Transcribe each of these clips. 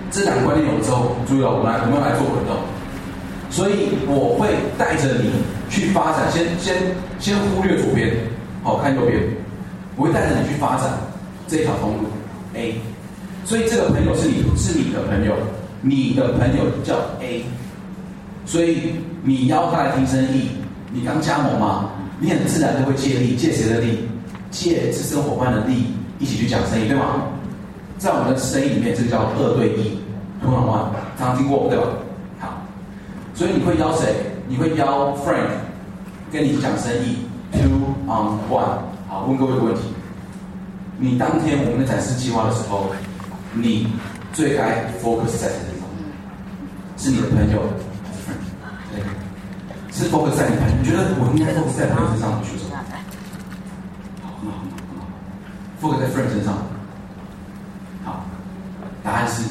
这两个观念有了之后，注意了，我们要来做滚动。所以我会带着你去发展，先忽略左边，好，看右边。我会带着你去发展这条通路 A。所以这个朋友是你的朋友，你的朋友叫 A。所以你邀他来听生意，你刚加盟嘛，你很自然就会借力，借谁的力？借资深伙伴的力，一起去讲生意，对吗？在我们的生意里面，这个叫2对1 ，2 on 1，常常听过，对吧？好，所以你会邀谁？你会邀 Frank 跟你讲生意 ，2 on 1。好，问各位一个问题：你当天我们在展示计划的时候，你最该 focus 在谁身上？是你的朋友还是 Frank？ 对，是 focus 在你朋友。你觉得我应该 focus 在朋友身上，你举手。好，很好，focus 在 Frank 身上。好，答案是，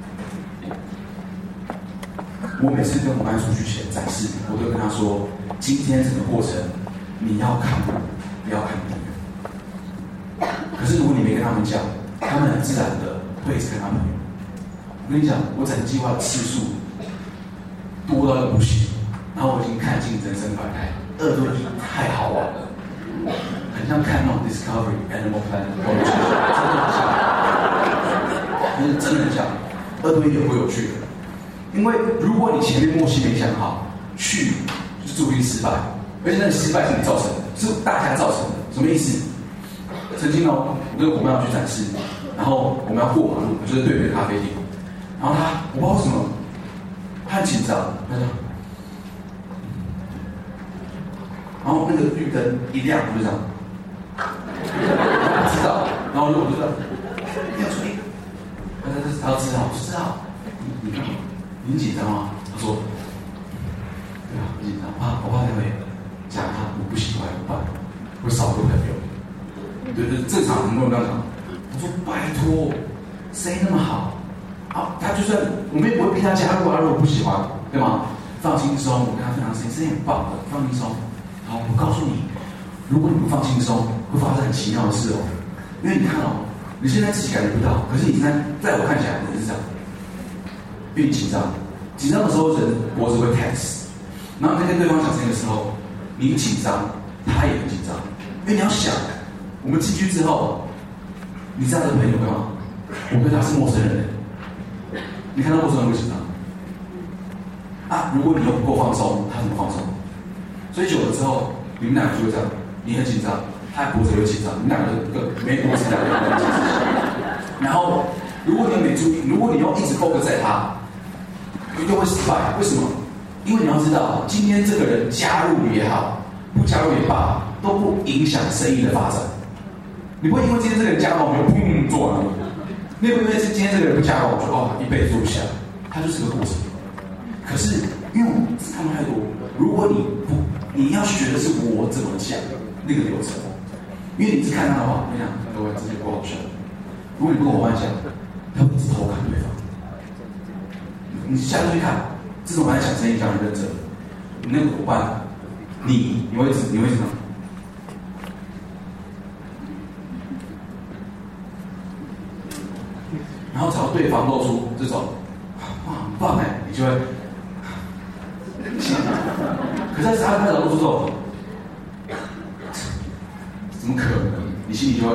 我每次跟伙伴出去前展示，我都跟他说，今天整个过程你要看我，不要看别人。可是如果你没跟他们讲，他们很自然的会一直跟他朋友。我跟你讲，我整个计划的次数多到一个不行，然后我已经看尽人生百态，2对1太好玩了，很像看那种 Discovery Animal Planet， 真的很像，2对1也不会有趣的。因为如果你前面默契没想好，去就注定失败，而且那个失败是你造成的，是大家造成的。什么意思？曾经我跟伙伴要去展示，然后我们要过马路，就是对面咖啡厅，然后我不知道为什么，他很紧张，他说，然后那个绿灯一亮，我就这样，不知道，然后我就这样，不要出力，他知道，知道，你干嘛？你很紧张吗？他说，对啊，很紧张，我怕他会讲他我不喜欢，会少个朋友。对，正常很多人这样讲。我说拜托，谁那么好？啊，他就算我们也不会逼他加入啊，如果不喜欢，对吗？放轻松，我跟他分享声音很棒的，放轻松。好，我告诉你，如果你不放轻松，会发生很奇妙的事哦。因为你看哦，你现在自己感觉不到，可是你在我看起来你是这样，因为你紧张，紧张的时候人脖子会 tense， 然后在跟对方讲声音的时候，你紧张，他也很紧张，因为你要想。我们进去之后，你这样的朋友干嘛？我对他是陌生人，你看到陌生人会紧张啊？如果你又不够放松，他怎么放松？所以久了之后，你们两个就会这样，你很紧张，他脖子也会紧张，你们两个没脖子两个人紧张。然后，如果你没注意，如果你又一直 focus 在他，又会失败。为什么？因为你要知道，今天这个人加入也好，不加入也罢，都不影响生意的发展。你不会因为今天这个人加入，我就砰做完了。你也不会因为今天这个人不加入，我就一辈子做不下。它就是个过程。可是因为我看太多，如果你要学的是我怎么讲那个流程，因为你只看他的话，我跟你讲，各位这些不好笑。如果你不跟我幻想，他会一直偷看对方。你下次去看，这种我在讲生意讲很认真，你那个伙伴，你会怎么？然后只要对方露出这种哇很棒哎，你就会，可是他只要露出这种，怎么可能？你心里就会，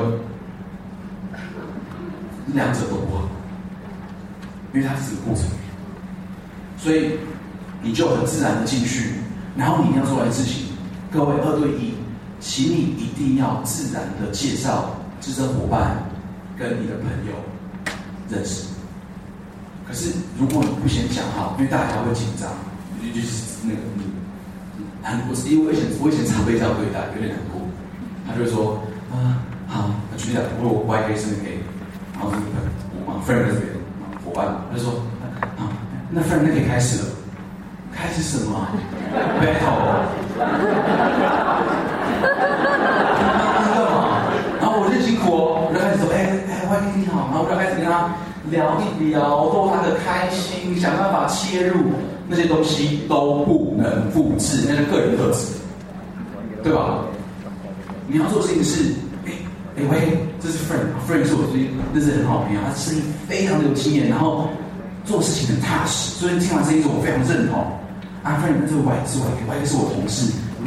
两者都不好，因为它是个过程，所以你就很自然的进去，然后你一定要做完事情。各位2对1，请你一定要自然的介绍资深伙伴跟你的朋友。认识，可是如果你不先讲好，因为大家会紧张，就是那个因为我以前常被这样对待，有点难过。他就会说好，举例讲，我 YK 是给，然后是我 friend 这边伙伴，他就说那 friend 那可以开始了，开始什么？battle。然后我就辛苦哦，我就开始说YK 你好，然后我就开始跟他聊一聊，逗他的开心，想办法切入，那些东西都不能复制，那是个人特质，对吧？你要做的事情是，喂，这是 friend 是我最近认识很好的朋友，他生意非常的有经验，然后做事情很踏实。所以听完这一次，我非常认同。啊 ，Frank， 那这个 Y 是我同事。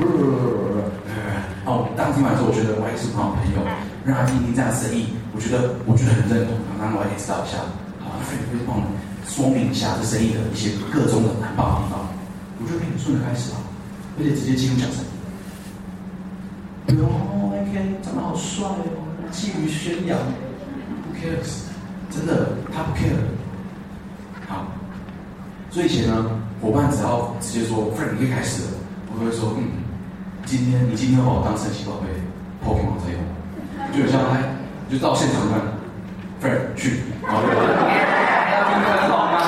哦，当听完之后，我觉得 Y 是我朋友，让他听听这样的生意，我觉得很认同，让 Y 知道一下。好 ，Frank 会帮我们说明一下这生意的一些各种的很棒的地方。我觉得可以很顺的开始啊，而且直接进入讲生意。OK， 长得好帅哦，基于宣扬 ，Who cares？ 真的，他不 care。好，所以以前呢，伙伴只要直接说 ，Frank 你可以开始了，我都会说，你今天要把我当神奇宝贝 Pokemon 在用，就有像他，就到现场看 ，Frank 去，好，很好吗？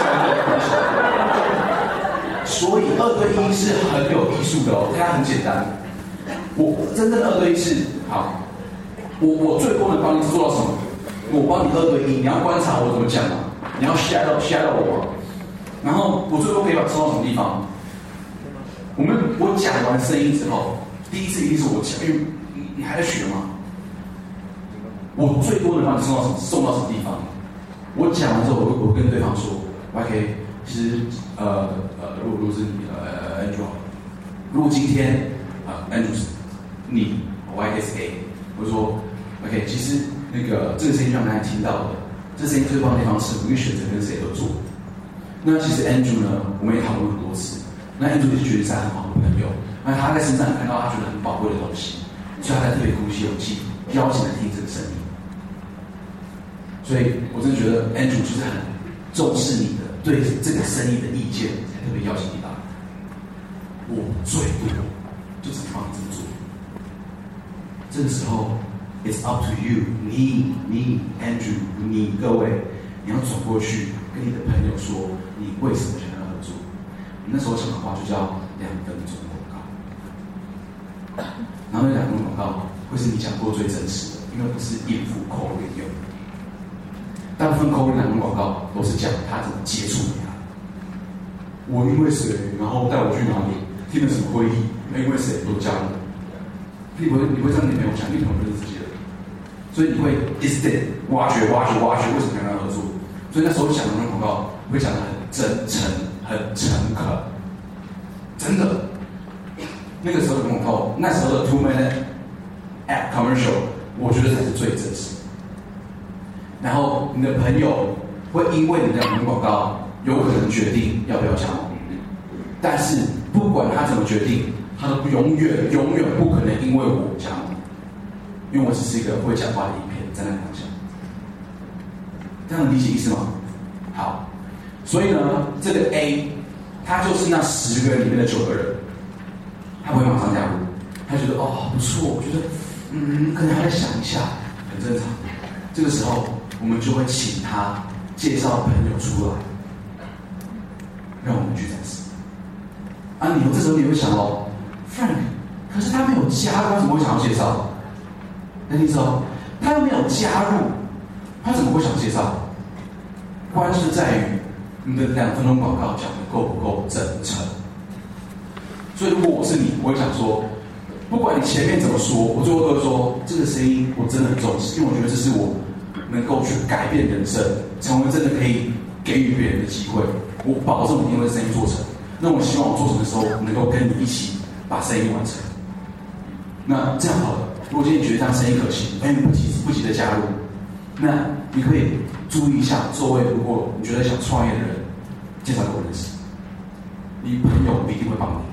所以2对1是很有艺术的哦，它很简单。我真正的2对1是好，我最多能帮你做到什么？我帮你2对1，你要观察我怎么讲嘛，你要 shadow 我嘛。然后我最多可以把它做到什么地方？我讲完声音之后，第一次一定是我讲，因为你还在学嘛。我最多能帮你送到什么地方？我讲完之后，我跟对方说，我还可以，其实如果是你Andrew， 如果今天Andrew 是你 Y S A， 我就说 OK， 其实那个这个声音让大家听到的，这声音最棒的地方是，我可以选择跟谁合作。那其实 Andrew 呢，我们也讨论很多次。那 Andrew 就觉得是他很好的朋友，那他在身上看到他觉得很宝贵的东西，所以他才特别鼓起勇气邀请来听这个声音。所以我真的觉得 Andrew 就是很重视你的对这个生意的意见，才特别邀请你来。我最多就只帮你这么做。这个时候 ，it's up to you， 你 Andrew， 你各位，你要转过去跟你的朋友说，你为什么想要合作？你那时候讲的话就叫2分钟广告，然后那2分钟广告会是你讲过最真实的，因为不是应付口令用。大部分口令2分钟广告都是讲他怎么接触你啊，我因为谁，然后带我去哪里，听了什么会议，因为谁都加入。你会这样跟你朋友讲，因为朋友认识自己的人，所以你会一直在挖掘，为什么跟他合作？所以那时候讲的那种广告会讲得很真诚、很诚恳，真的。那个时候的广告，那时候的 2-minute app commercial， 我觉得才是最真实。然后你的朋友会因为你的2分广告，有可能决定要不要加盟，但是不管他怎么决定，他都永远不可能因为我加盟，因为我只是一个会讲话的影片，在那里讲。这样理解意思吗？好，所以呢，这个 A， 他就是那10个人里面的9个人，他不会马上加入，他觉得哦不错，我觉得可能还得想一下，很正常。这个时候，我们就会请他介绍朋友出来，让我们去展示。啊，这时候你会想哦 ，Frank， 可是他没有加入，他怎么会想要介绍？那你知道，他又没有加入，他怎么会想介绍？关键是在于你的2分钟广告讲的够不够真诚。所以如果我是你，我会想说，不管你前面怎么说，我最后都会说，这个声音我真的很重视，因为我觉得这是我能够去改变人生，成为真的可以给予别人的机会。我保证我一定会声音做成。那我希望我做成的时候，能够跟你一起把声音完成。那这样好了，如果今天你觉得这样声音可行，那你不急着加入，那你可以注意一下周围，如果你觉得想创业的人，介绍给我认识。你朋友一定会帮你。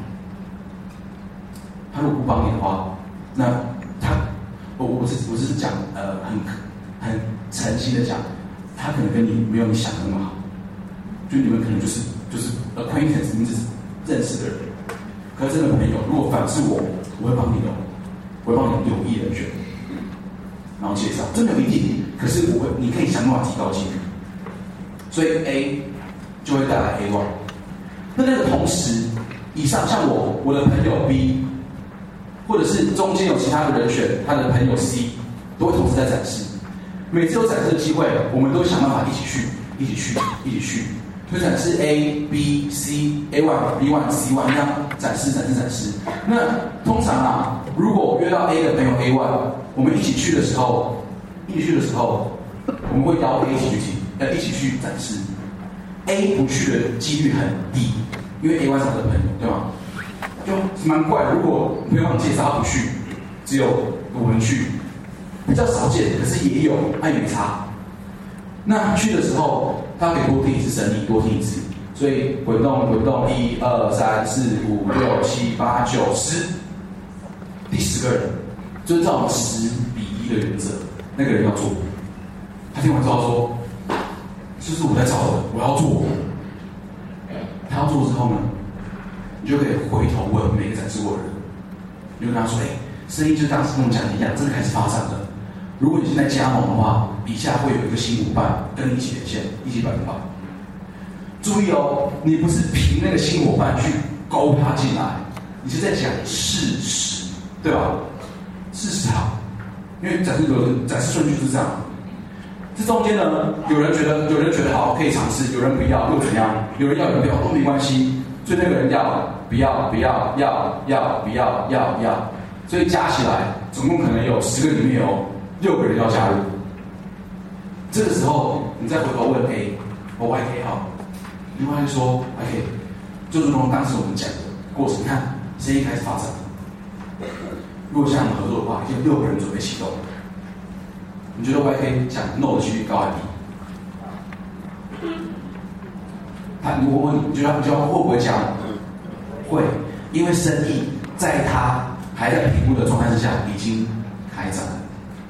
他如果不帮你的话，那我是讲很诚心的讲，他可能跟你没有你想的那么好，就你们可能就是 acquaintance， 你只是认识的人。可是这个朋友如果反而是我会帮你的，我会帮你有意人选，然后介绍，真的有一定，可是你可以想办法提高几率，所以 A 就会带来 A1。那个同时，以上像我的朋友 B， 或者是中间有其他的人选，他的朋友 C， 都会同时在展示。每次有展示的机会，我们都想办法一起去，就展示 A、B、C、A1、B1、C1 这样展示。那通常啊，如果约到 A 的朋友 A1， 我们一起去的时候，我们会邀 A 一起去展示。 A 不去的几率很低，因为 A 是他的朋友，对吗？就蛮怪的。如果朋友介绍他不去，只有我们去，比较少见，可是也有，也没差。那去的时候，他可以多听一次生意，多听一次。所以滚动，1、2、3、4、5、6、7、8、9、10，第10个人，就是照10:1的原则，那个人要做。他听完之后说：“这是我在找的，我要做。”他要做之后呢，你就可以回头问每个展示过的人，你就跟他说：“生意就当时跟我讲的一样，真的开始发展了。如果你现在加盟的话，底下会有一个新伙伴跟你一起连线，一起摆发。注意哦，你不是凭那个新伙伴去勾他进来，你是在讲事实，对吧？事实好，因为展示顺序就是这样。这中间呢，有人觉得好可以尝试，有人不要又怎样？有人要有人不要都没关系，所以那个人要不要，所以加起来总共可能有10个里面有6个人要加入。这个时候你再回头问 A 或 YK 好。另外说 ，OK， 就如同当时我们讲的过程，看生意开始发展。如果像我们合作的话，已经有6个人准备启动。你觉得 YK 讲 no 的几率高还低？如果问你觉得他会不会讲？会，因为生意在他还在评估的状态之下已经开展了。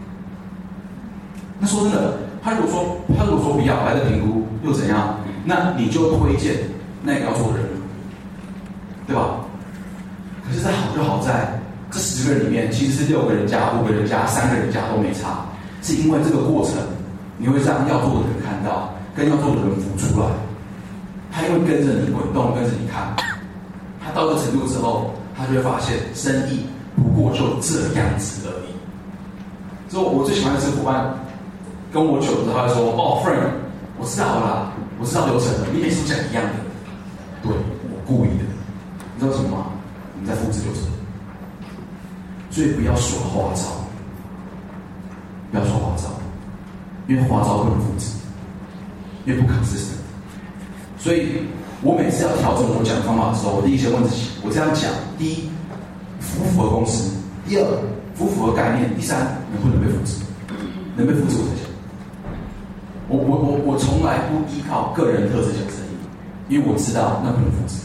那说真的，他如果说不要，还在评估又怎样？那你就推荐那个要做的人，对吧？可是这好就好在这10个人里面，其实是6个人加、5个人加、3个人加都没差，是因为这个过程你会让要做的人看到，跟要做的人浮出来，他因为跟着你滚动，跟着你看，他到这个程度之后，他就会发现生意不过就这样子而已。所以我最喜欢的是伙伴跟我久了之后，他会说：“哦 ，friend， 我知道了啦。”我知道流程了，你每次都讲一样的，对，我故意的，你知道什么吗？你在复制流程，所以不要耍花招，不要耍花招，因为花招不能复制，因为不 consistent。所以我每次要调整我讲的方法的时候，我第一先问自己：我这样讲，第一，符不符合公司；第二，符不符合概念；第三，能不能被复制？能被复制我才讲。我从来不依靠个人特质讲生意，因为我知道那不能复制。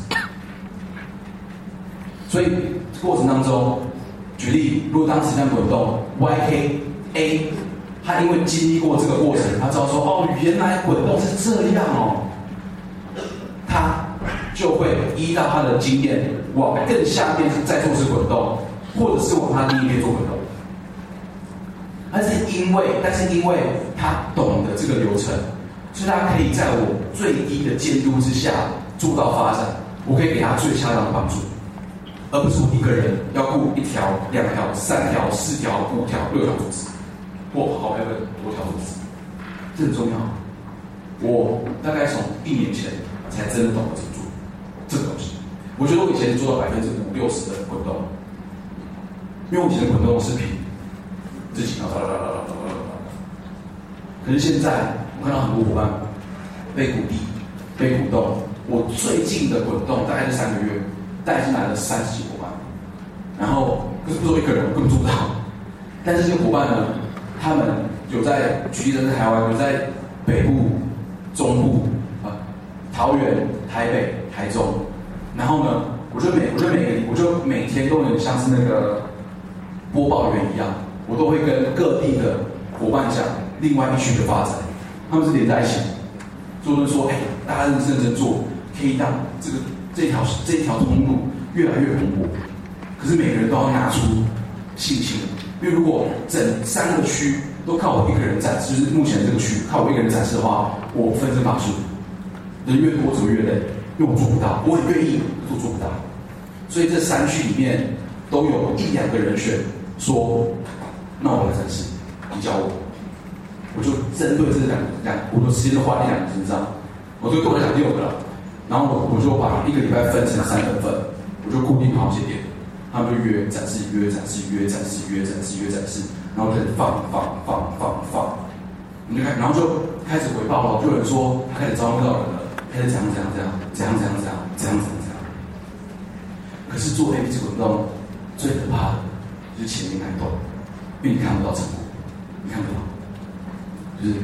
所以过程当中，举例，如果当时在滚动 YKA， 他因为经历过这个过程，他知道说哦，原来滚动是这样哦，他就会依照他的经验往更下面再做是滚动，或者是往他另一边做滚动。但是因为他懂得这个流程，所以他可以在我最低的监督之下做到发展，我可以给他最恰当的帮助，而不是我一个人要顾1条、2条、3条、4条、5条、6条组织，或好多条组织，这很重要。我大概从1年前才真的懂得怎么做这个东西。我觉得我以前做到50%、60%的滚动，因为我以前的滚动是凭自己可是现在我看到很多伙伴被鼓励、被鼓动。我最近的滚动大概是3个月，带进来了30几伙伴，然后可是不是我一个人，我根本做不到。但是这些伙伴呢，他们有在举例在台湾，有在北部、中部桃园、台北、台中，然后呢，我就每天都能像是那个播报员一样。我都会跟各地的伙伴讲另外一区的发展，他们是连在一起，就是说，大家认真做，可以让这一条通路越来越蓬勃。可是每个人都要拿出信心，因为如果整3个区都靠我一个人展示，就是目前这个区靠我一个人展示的话，我分身乏术，人越多只会越累，因为我做不到，我很愿意，可是我做不到。所以这3区里面都有1、2个人选说。那我来展示，你教我就针对这我的时间都花在2个身上，我对我来讲6个了，然后我就把1个礼拜分成3等份，我就固定好些点，他们就约展示，然后开始放，你就然后就开始回报了，就有人说他开始招募到人了， 还是怎样。可是做 ABC 滚动最可怕的就是前面那一段，因为你看不到成果，你看不到，就是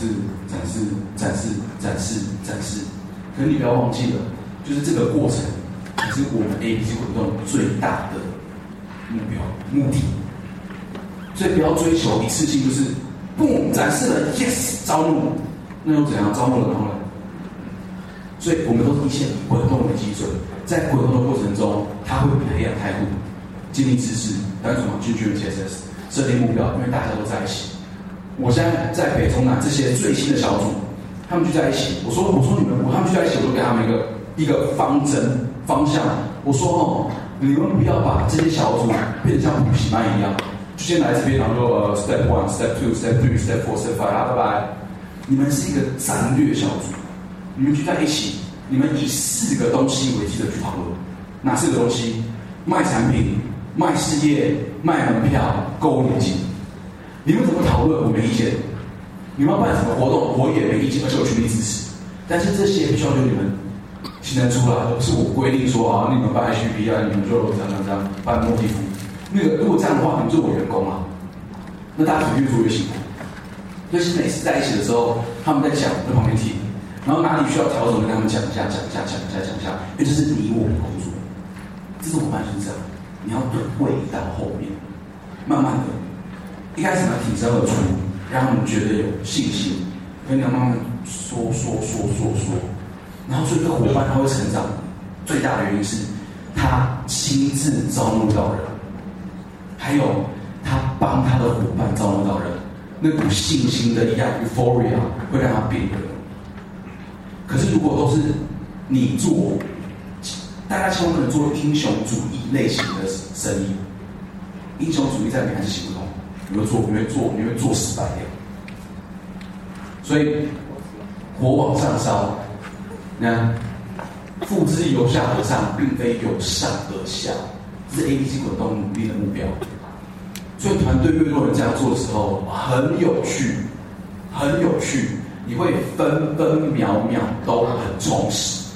展示。可是你不要忘记了，就是这个过程才是我们 ABC 滚动最大的目的。所以不要追求一次性，就是不展示了 ，yes 招募，那又怎样？招募了然后呢？所以我们都是一切以滚动为基准，在滚动的过程中，他会培养态度、建立知识、单纯去 TSS 设定目标，因为大家都在一起。我现在在北中南这些最新的小组，他们聚在一起。我说你们，他们聚在一起，我就给他们一个方针方向。我说你们不要把这些小组变得像补习班一样，就先来这边，然后就step 1、step 2、step 3、step 4、step 5，拜拜。你们是一个战略小组。你们聚在一起，你们以4个东西为基准去讨论。哪4个东西？卖产品、卖事业、卖门票、购物年金。你们怎么讨论？我没意见。你们要办什么活动，我也没意见，而且我全力支持。但是这些必须要由你们形成出来，而不是我规定说啊，你们办 HPP 啊，你们就这样办莫蒂夫。如果这样的话，你们做我员工啊，那大家只会越做越辛苦。尤其是每次在一起的时候，他们在讲，在旁边听。然后哪里需要调整，跟他们讲一下，因为这是你我的工作，这是我办就是这样，你要对位到后面，慢慢的，一开始呢挺身而出，让他们觉得有信心，跟你要慢慢说，然后所以这个伙伴他会成长，最大的原因是他亲自招募到人，还有他帮他的伙伴招募到人，那股信心的一样 euphoria 会让他变得。可是如果都是你做，大家千万不能做英雄主义类型的生意。英雄主义在美还是行不通，你会做失败掉。所以火往上烧，那复之由下而上，并非由上而下，这是 ABC 滚动努力的目标。所以团队越多人这样做的时候，很有趣。你会分分秒秒都很充实，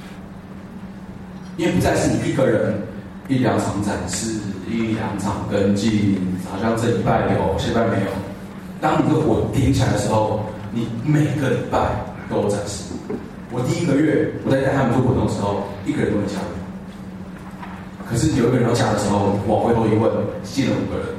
因为不再是你一个人1-2场展示、1-2场跟进，好像这礼拜有，下礼拜没有。当你的火点起来的时候，你每个礼拜都有展示。我第1个月我在带他们做活动的时候，1个人都没加入。可是有一个人要加的时候，往回头一问，进了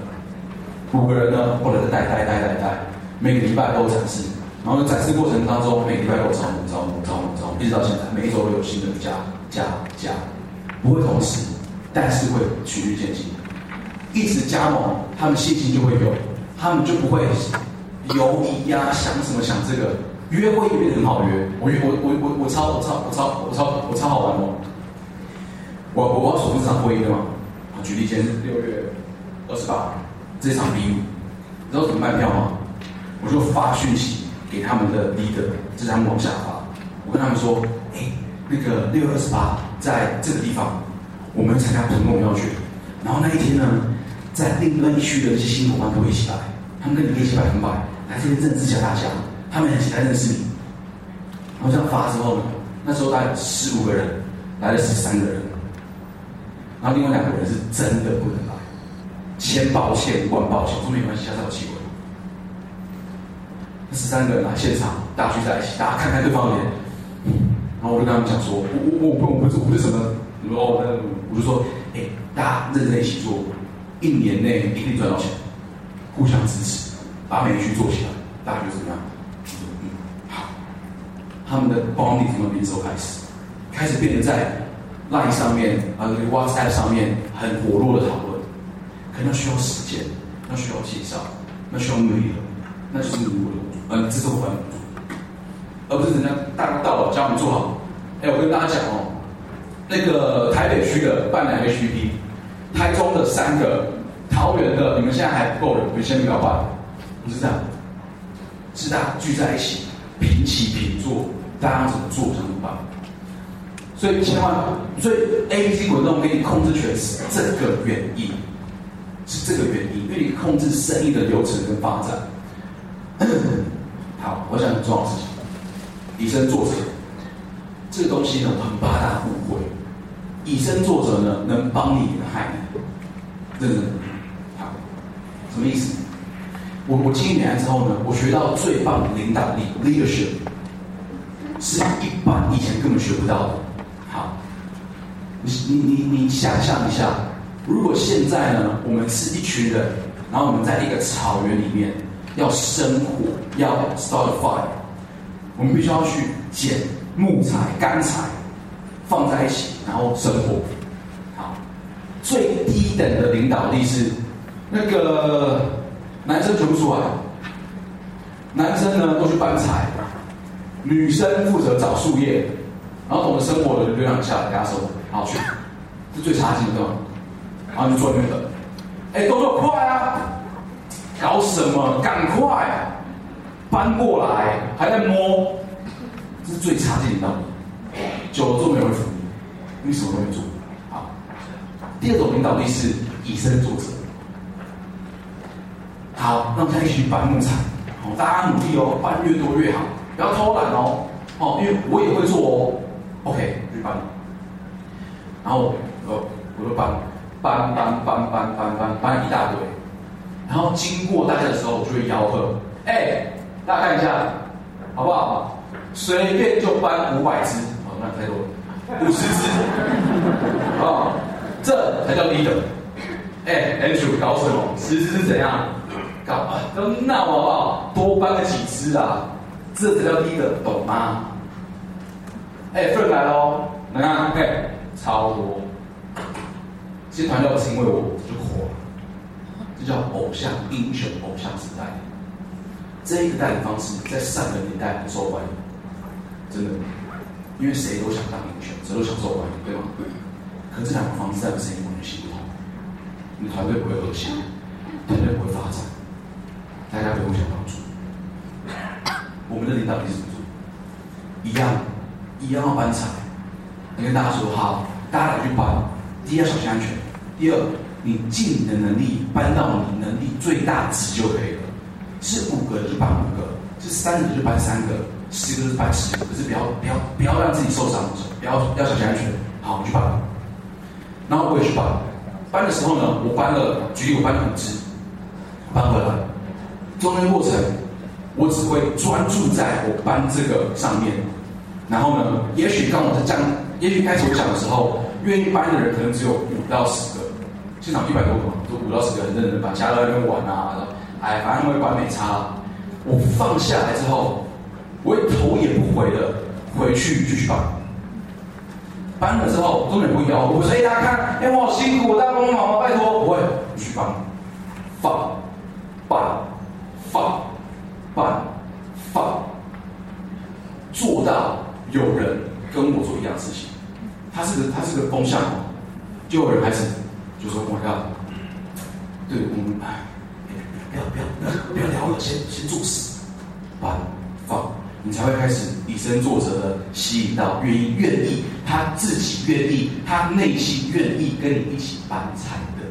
5个人。5个人呢，或者是带，每个礼拜都有展示。然后展示过程当中，每个礼拜都有招募，一直到现在，每一周都有新的加，不会同时，但是会循序渐进，一直加盟，他们信心就会有，他们就不会犹疑呀，想什么想这个，约会也变得很好约，我超好玩哦，我要锁定这场会议的嘛，举例，今天是6月28这场比武，你知道怎么卖票吗？我就发讯息给他们的 leader， 这是他们往下发。我跟他们说，那个6月28在这个地方，我们参加团购要去。然后那一天呢，在另外一区的那些新伙伴都会一起来，他们跟你一起100-200来这边认识一下大家，他们很期待认识你。然后这样发之后呢，那时候大概15个人，来了13个人，然后另外2个人是真的不能来，千抱歉万抱歉，说没关系，下次有机会。13个人来现场，大家聚在一起，大家看看对方的脸，然后我就跟他们讲说，我不是什么，我就说，大家认真一起做，1年内一定赚到钱，互相支持，把每一区做起来，大家觉得怎么样？好，他们的bonding从那时候开始变得在 LINE 上面WhatsApp 上面很活络的讨论，可能需要时间，那需要介绍，那需要努力的，那就是努力的。这是我们，而不是人家大家到了叫我们做好。我跟大家讲哦，那个台北区的办2个 HPP， 台中的3个，桃园的你们现在还不够人，你们先不要办，不是这样，是大家聚在一起，平起平坐，大家怎么做怎么办。所以ABC 滚动给你控制权是这个原因，因为你控制生意的流程跟发展。好，我想很重要的事情，以身作则。 这个东西呢很八大误会。以身作则呢，能帮你，也能害你。认真，好，什么意思？我进美安之后呢，我学到最棒的领导力 （leadership） 是一般以前根本学不到的。好，你想象一下，如果现在呢，我们是一群人，然后我们在一个草原里面要生火，要 start a fire， 我们必须要去捡木材、干柴放在一起，然后生火。好，最低等的领导力是那个男生全部出来，男生呢都去搬柴，女生负责找树叶，然后懂得生火的就让下来给他生火，好去，是最差劲的，然后就做那个，动作快啊，搞什么？赶快搬过来，还在摸，这是最差劲的领导力。久了之后没有人服你，你什么都没做。好，第二种领导力是以身作则。好，那我们现在一起去搬木材，好，大家努力哦，搬越多越好，不要偷懒哦，因为我也会做哦。OK， 去搬，然后我就搬一大堆，然后经过大家的时候，我就会吆喝，大家看一下，好不好？随便就搬500只。那太多了，50只，这才叫 leader。Andrew 搞什么？10只是怎样？都闹好不好？多搬个几只啊，这才叫 leader， 懂吗？Frank 来喽，能啊？超多。其实团队不是因为我就火了，这叫偶像英雄偶像时代。这一个带领方式在上个年代很受欢迎，真的。因为谁都想当英雄，谁都想受欢迎，对吗？可这两个方式在声音完全行不通，你的团队不会和谐，团队不会发展，大家不会互相帮助。我们的领导力是怎么做？一样要搬柴。你跟大家说好，大家来去搬。第一要小心安全，第二你尽你的能力搬到你能力最大值就可以了。是5个就搬5个，是3个就搬3个。10个是搬10个，可是不要让自己受伤，要小心安全。好，我去搬，然后我也去搬。搬的时候呢，我搬了5只，搬回来。中间过程，我只会专注在我搬这个上面。然后呢，也许开始我讲的时候，愿意搬的人可能只有5到10个，现场100多个嘛，就5到10个很认真的搬，其他在那边玩啊，反正会搬没差。我放下来之后。我会头也不回的回去继续搬，搬了之后，中间人会摇我，说：“大家看，我好辛苦，大家帮帮忙，拜托。”不会，继续搬，放，做到有人跟我做一样的事情，它是个风向，就有人开始就说：“我靠，对我们不要聊了，先做事，搬放。”你才会开始以身作则的吸引到愿意，他自己愿意，他内心愿意跟你一起搬柴的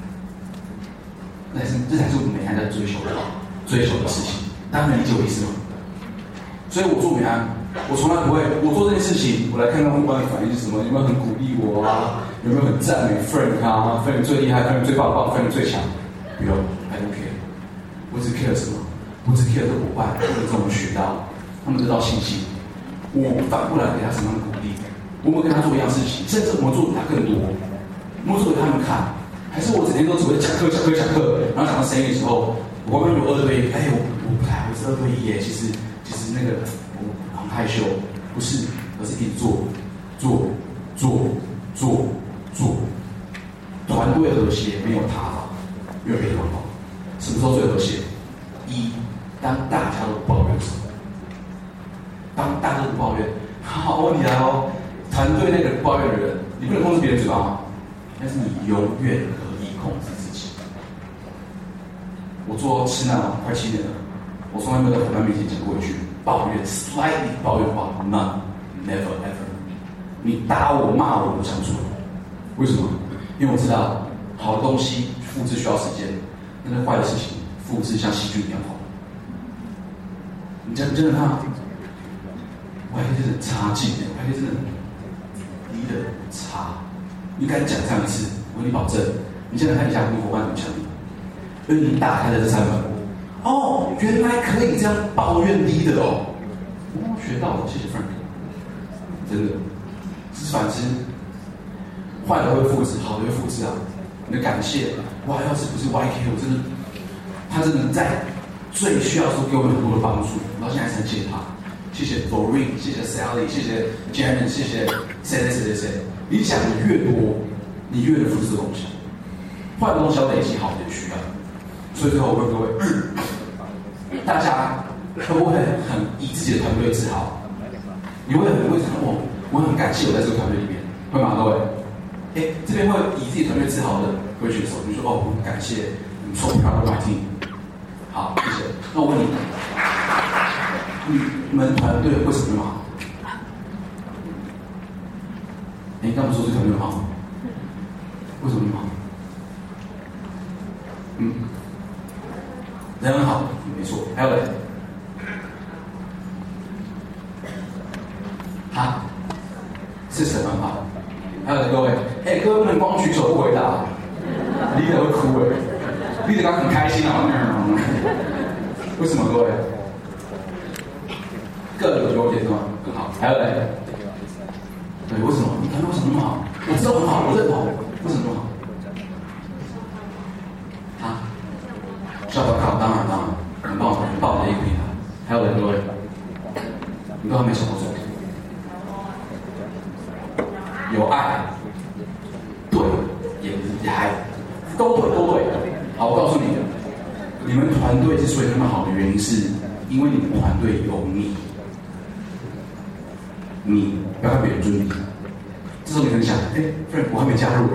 人。这才是我们美安在追求的事情。大家能理解我意思吗？所以我做美安，我从来不会，我做这件事情，我来看看伙伴的反应是什么，有没有很鼓励我啊？有没有很赞美 Frank 啊 ？Frank 最厉害 ，Frank 最棒，Frank 最强。不用 ，I don't care。我只 care 什么？我只 care 的伙伴，或者我们学到。他们得到信心，我反过来给他什么样的鼓励？我们跟他做一样事情，甚至我们做比他更多，我们做给他们看，还是我整天都只会讲课，然后讲到声音的时候，我会有2对1，我不太好意思2对1耶，其实那个我很害羞，不是，而是一直做，团队和谐没有塌房，没有别的方法。什么时候最和谐？当大家都抱怨什么？当大家都不抱怨，好，你来哦。团队那个不抱怨的人，你不能控制别人嘴巴吗？但是你永远可以控制自己。我做吃那快7年了，我从来没有在伙伴面前讲过一句抱怨 ，slightly 抱怨话 ，none， never ever。你打我骂我，我讲出来。为什么？因为我知道好的东西复制需要时间，但是坏的事情复制像细菌一样好。你真的看。 YK 真的差劲，YK 真的离得差。你敢讲这样一次，我跟你保证，你现在看一下你伙伴怎么想你，因为你打开了这扇门，哦，原来可以这样抱怨低的哦，学到了，谢谢 Frank， 真的，反之，坏的会复制，好的会复制啊，你的感谢，哇，要是不是 YK， 我真的，他真的在最需要的时候给我们很多的帮助，然后现在才谢谢他。谢谢 Doreen， 谢谢 Sally， 谢谢 Janet， 谢谢谁。你想的越多，你越能复制这东西。坏的东西要累积，好的也需要。所以最后我问各位，大家会不会很以自己的团队自豪？你会很我很感谢我在这个团队里面，会吗？各位，这边会以自己团队自豪的会举手，你说我很感谢你so proud of my team。好，谢谢。那我问你。你们团队为什么那么好？你刚不说这团队很好，为什么那么好？人很好，没错。还有嘞？是神很好。还有嘞，各位，各位不能光举手不回答，leader会哭leader刚刚很开心啊，为什么各位？各有优点是吗？更好。还有嘞，对，为什么？你团队为什么那么好？我知道很好，我认同。为什么那么好？效果高，当然，很棒的一个平台。还有嘞，各位，你都还没想过什么？有爱，对，也还都对。好，我告诉你，你们团队之所以那么好的原因，是因为你们团队有你。你不要看别人尊你，这时候你可能想，Frank， 我还没加入，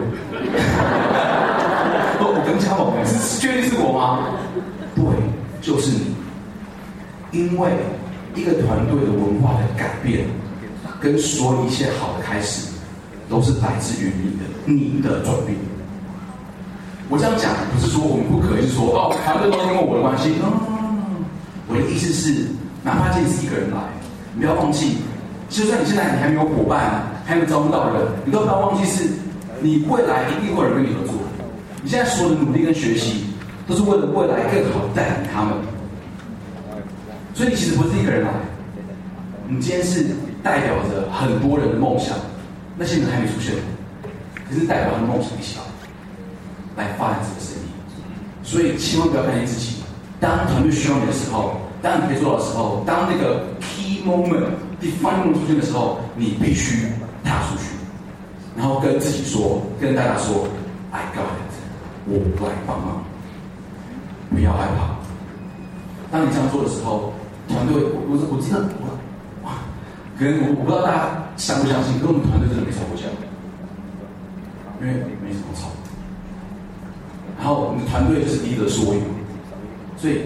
我跟加盟，是确定是我吗？对，就是你，因为一个团队的文化的改变，跟所有一切好的开始，都是来自于你的转变。我这样讲不是说我们不可以，是说团队都跟我的关系。我的意思是，哪怕今天是一个人来，你不要忘记。就算你现在还没有伙伴，还没有招募到人，你都不要忘记是，你未来一定会有人跟你合作。你现在所有的努力跟学习，都是为了未来更好的带领他们。所以你其实不是一个人来，你今天是代表着很多人的梦想，那些人还没出现，可是代表他的梦想一起来发展这个生意。所以千万不要看见自己，当团队需要你的时候，当你可以做到的时候，当那个 key moment。defining 出现的时候，你必须踏出去，然后跟自己说，跟大家说 ，I got it， 我来帮忙，不要害怕。当你这样做的时候，团队，我真的，可能我不知道大家相不相信，可是我们团队真的没吵过架，因为没什么吵。然后我们的团队就是第一个缩影，所以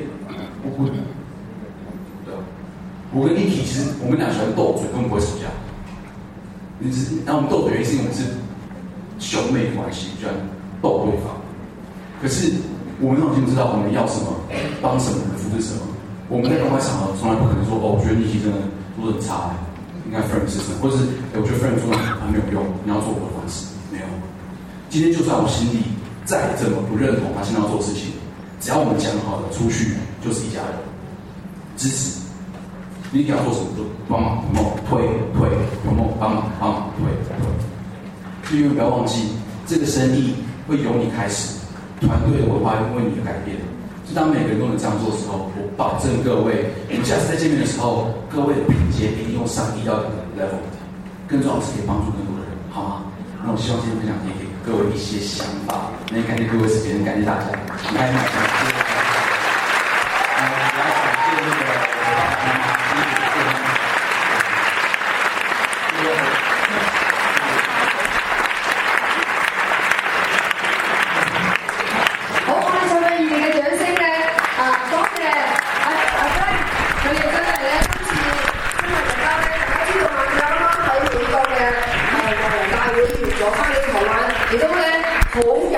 我跟Niki其实我们俩喜欢斗嘴，根本不会吵架。然后我们斗嘴原因是因为我们是兄妹关系，喜欢斗对方。可是我们都已经知道我们要什么，帮什么，扶持什么。我们在公开场合从来不可能说我觉得Niki真的做得很差，应该 Frank 是什么，或者是我觉得 Frank 做得很没有用，你要做我的方式，没有。今天就算我心里再怎么不认同他现在要做事情，只要我们讲好了，出去就是一家人，支持。你要做什么就帮忙推，帮忙推。因为不要忘记，这个生意会由你开始，团队的文化会因为你的改变。所以当每个人都能这样做的时候，我保证各位，我们下次再见面的时候，各位的品阶一定用上1到2个 level， 更重要的是可以帮助更多的人，好吗？那我希望今天分享也给各位一些想法。那也感谢各位时间，感谢大家，很开心。 咗翻嚟台灣，亦都咧好。